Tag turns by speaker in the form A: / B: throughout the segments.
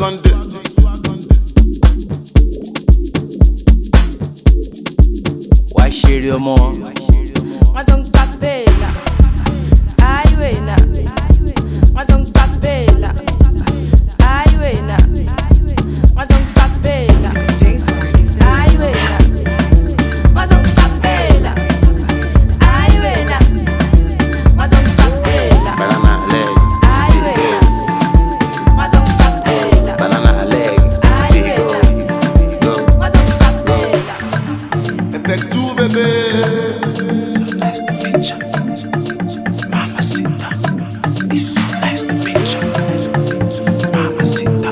A: on the.
B: Why share your more?
C: Mas capela, ai wena. Mas capela, ai wena. Mas capela, ai wena. Mas capela, ai wena. Mas capela,
A: Banana leg,
C: ai wena. Mas capela,
A: banana leg,
C: ai
A: Tigo,
C: wena.
A: go.
C: Mas capela.
A: FX2 baby.
B: So nice to meet you. Mamacita. It's so nice to meet you. Mamacita.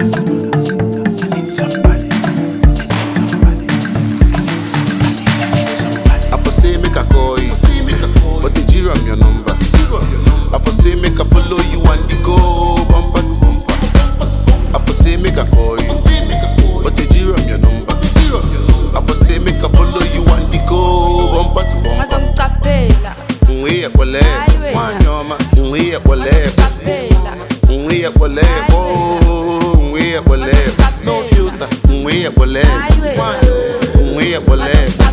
B: I need somebody. I need somebody. I need somebody. I need somebody.
A: I for say make a call you, but the G ram your number. I for say make a follow you and the go bumper to bumper. I for say make a call you, but the G ram your number. I for say make a follow you and the go bumper to
C: Mas
A: bumper.
C: capela,
A: We at Wale, one yoma. We at Wale,
C: capela.
A: we at Wale, oh, we at Wale. No filter, we at Wale, we at Wale,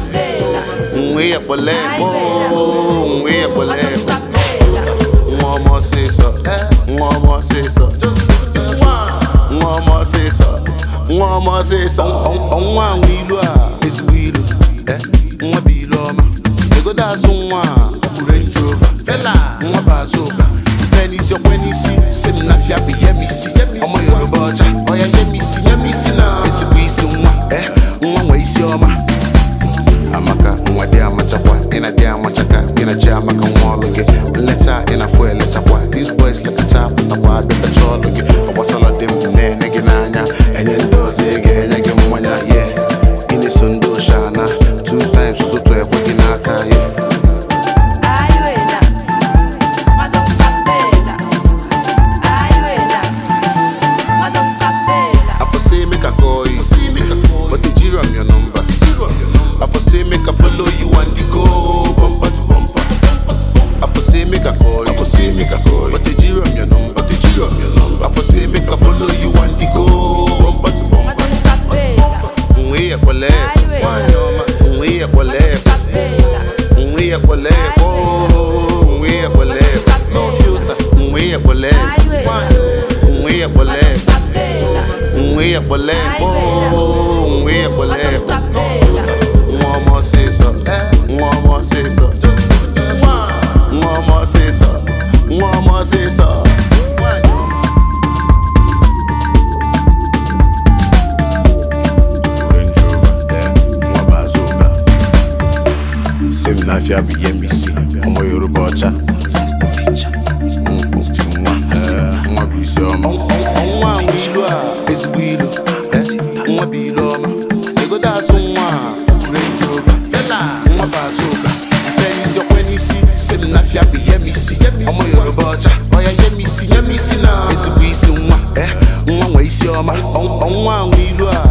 A: we at Wale, oh, we at Wale. One more say so, one more say so, just one more say so, one more say so. On one wheel, it's wheel, one below me. You go down someone, Range Rover, fella, one bazooka. Penny's your penny see, sim na fia be yemisi. I'm a Yoruba, oh yeah yemisi now. It's a piece of one way see your ma. Amaka, one day I'm a chapa, in a day I'm a chaka, in a chair, I'm a wall again. Letter in a fuel, letter what? These boys like a chap, the wad, the patrol again. I was all of them, Negananya, and then those again, yeah. In the Sundo Shana, 2 times, so 12, working out, yeah.
C: Ai wena. Mas capela. Ai wena. Mas capela.
A: I for say make a call you, but the G ram your number. I for say make a follow you and the go bumper to bumper. I for say make a call you, but the G ram your number. I for say make a follow you and the go bumper to
C: Mas
A: bumper.
C: capela.
A: We at Wale, we at Wale,
C: Capela.
A: we at Wale, oh, we at Wale. No filter, we at Wale, we at Wale,
C: Capela.
A: we at Wale, oh, we at
C: Mas
A: Wale.
C: capela.
A: One more say so, one more say so, just one more say so, one more say so. Range Rover, one bazooka. Sim na fia be yemisi, I'm a Yoruba cha.
B: Nice to meet you.
A: One be so one wheel, it's wheel, one be loma. You go down someone, Range Rover, fella, one bazooka. When you see, sim na fia be yemisi, I'm a Yoruba cha. Oh yeah, yemisi now. It's a wheel, one way see your ma, on one wheel.